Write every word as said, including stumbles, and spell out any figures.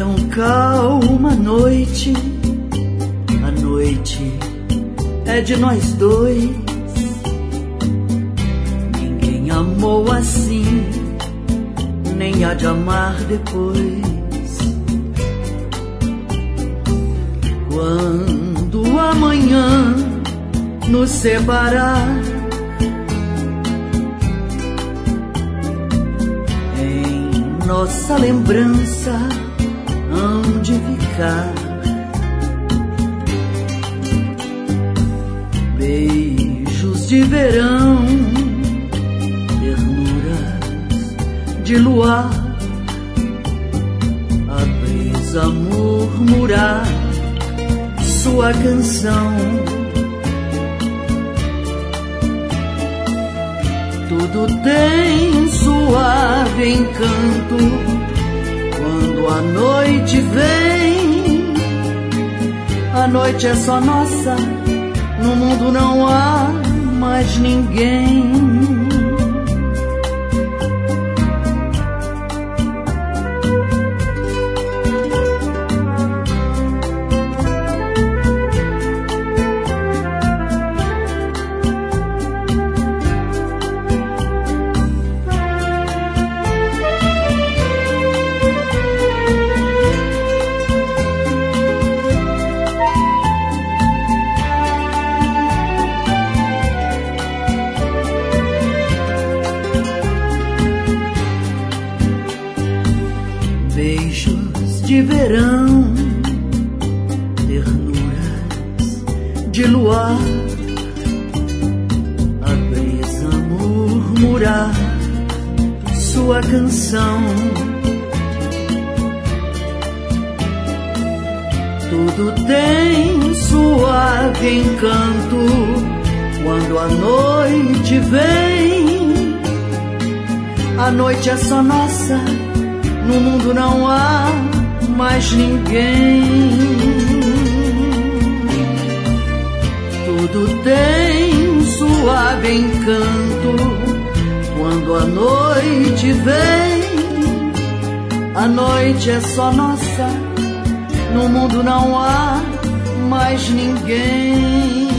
tão calma a noite, a noite é de nós dois. Ninguém amou assim, nem há de amar depois. Quando amanhã nos separar, em nossa lembrança hão de ficar beijos de verão, ternuras de luar, a brisa murmurar sua canção. Tudo tem suave encanto quando a noite vem. A noite é só nossa, no mundo não há mais ninguém. Beijos de verão, ternuras de luar, a brisa murmurar sua canção. Tudo tem suave encanto quando a noite vem. A noite é só nossa, no mundo não há mais ninguém. Tudo tem suave encanto quando a noite vem. A noite é só nossa, no mundo não há mais ninguém.